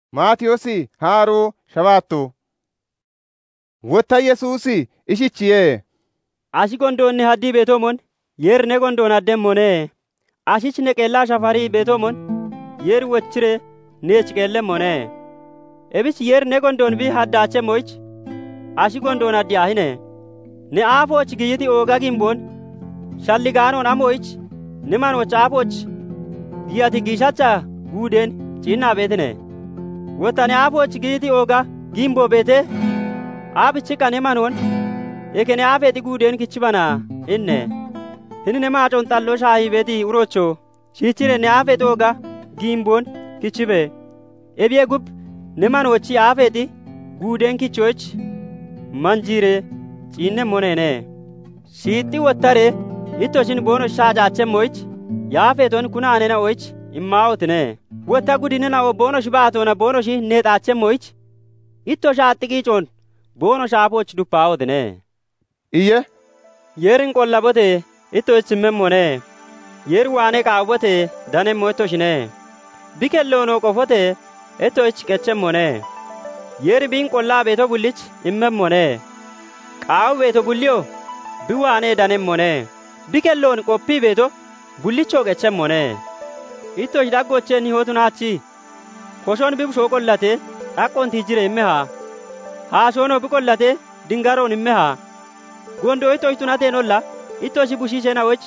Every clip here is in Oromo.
Maatiyoosi haaroo shabaatto. Wotta Yesuusi ishichiye. Ashi gondoonni haddii beetomon yer ne gondoon addemmone. Ashich ne qeellaa shafarii beetomon yer wochire neech qeellemmone. Ebich yer ne gondoon bi haddaache moich ashi gondoon addiyaahine. Ne aafoch giyyiti ooga gimboon shalligaanoon amoich ne manoch aafoch giyyati giishacha guudeen ciinnaa beetine. Wotta ne aafoch giyyiti ooga gimbo beete aabichika ne manoon eke ne aafeeti guudeen kichibana inne. Hini ne maacoon xalloo shaahii beeti urocho shiichire ne aafeeti ooga gimboon kichibe. Ebiye gub ne manochi aafeeti guudeen kichoch manjiire ciinne monene. Shiixxi wottare ittoshin boono shaacaachemmoich yaafeeton kunaanena oich immaa'otine. Wotta gudinena o boono shibaatona boonoshi neexaachemmoich itto shaaxxiqiicoon boono shaafoch duppaa'otine. Iyye Yerin qollabote itto ichimmemmone. Yer waane qaawwote danemmo ittoshine. Bikelloonoo qofote itto ich qechemmone. Yer biin qollaa beeto bullich immemmone. Qaawu beeto bulliyo bi waanee danemmone. Bikelloon qophii beeto bullichoo qechemmone. Ittosh dhaggocheen hihootunaachi koshoon bi bushoo qollate dhaqqoon tiijjire immehaa. Haashoonoo bi qollate dingaroon immehaa. Gondoo ittosh tunateen olla ittoshi bushiisheen awoch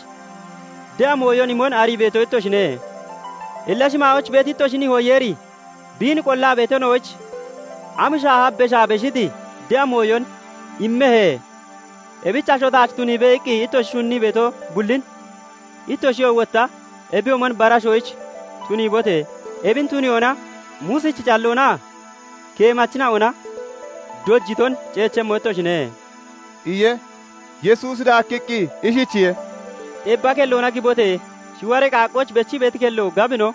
de'a mooyon imon arii beeto ittoshine. Illashimaa'och beet ittoshini hooyeeri biin qollaa beeton owoch amishaa habbe shaabeshiti de'a mooyon immehee. Ebicha shotaach tunii beeqqi ittosh shunnii beeto bullin ittoshi wotta ebi omon barashoich tunii bote ebin tuni ona muusichi calloonaa keemachina ona dojjiton ceechemmo ittoshine. Iyye Yesuusi daakkiqqi ishichiye. Dhebba kelloona gibote shiware qaaqqoch bechi beeti kelloo gabino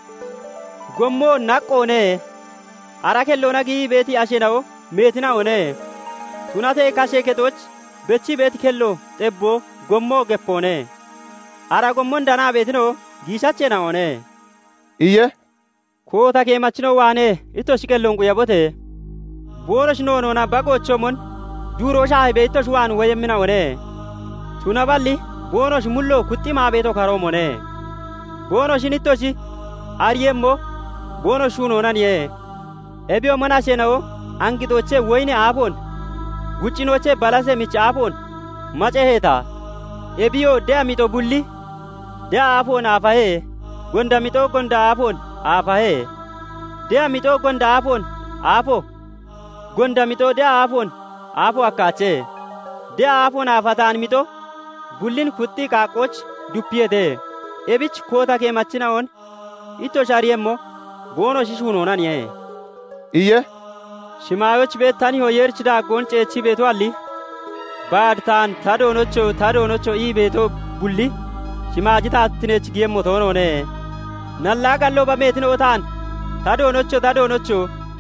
gommoo naqqoone. Ara kelloona gii beeti asheena'o meetina one. Tunate kashee kexoch bechi beeti kelloo xebboo gommoo geppoone. Ara gommon danaa beetino giishacheena one. Iyye Koota keemachino waane ittoshi kelloon quyyabote boonosh noonoona bagochomon duuroo shaahi beettosh waan woyemmina one. Tuna balli boonosh mulloo kuxximaa beeto karoomone. Boonoshin ittoshi ariyemmo boonosh shuunoonaniye. Ebiyo mana sheena'o angixoochee woyne aafoon guccinochee balase mich aafoon maceheeta. Ebiyo de'a mixo bulli de'a aafoon aafahee gonda mixoo gonda aafoon aafahee. De'a mixoo gonda aafoon aafo gonda mixoo de'a aafoon aafo akkaachee. De'a aafoon aafataan mixo bullin kuxxii qaaqqooch duppiyete. Ebich koota keemachina on ittosh ariyemmo boonoshi shuunoonaniye. Iyye Shimaayoch beettani hooyerchi daaggoon ceechi beeto alli baad taan tadoonocho ii beeto bulli shimaajitaattineech giyemmo toonoone. Nallaa qalloo bameetino taan tadoonocho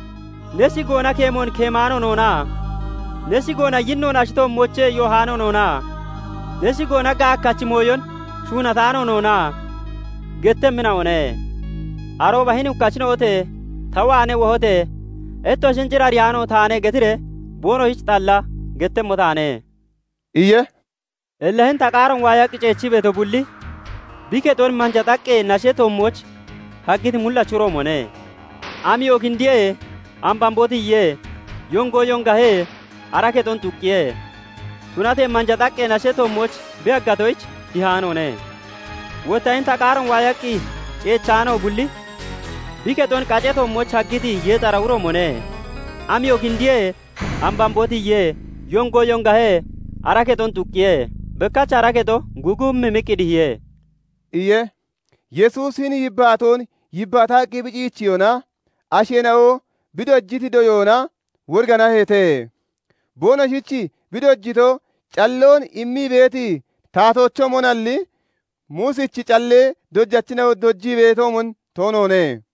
nesi goona keemoon keemaano noonaa. Nesi goona yinnoon ashitoon mochee yohaano noonaa. Nesi goona gaakkachi mooyon shuunataano noonaa. Gettemmina one. Arooba hin ukkachino ote tawaane wohote etto shincira riyaanoo taane getire boono hich xalla gettemmo taane. Iyye Ellen taqaaron waayaqqi ceechi beeto bulli bikexon manja xaqqee nashee tommoch haggiti mullachuroomone. Ami yogindi'ee ambambootiyye yongoo yongahee ara kexon tuqqiyee. Tunate manja xaqqee nashee tommoch be aggatoich dihaanone. Wotta hin taqaaron waayaqqi ceechaanoo bulli bikexon qacee tommoch haggiti yeexara uroomone. Ami yogindi'ee ambambootiyye yongoo yongahee ara kexon tuqqiyee. Bekkacha ara kexo gugummi miqqidihiyee. Iyye Yesuusin yibbaatoon yibbataaqi biciichiyona asheena'oo bidojjiti doyoona worgana heete. Boonoshichi bidojjito calloon immii beeti taatocho monalli muusichi callee dojjachina dojjii beetomon toonoone.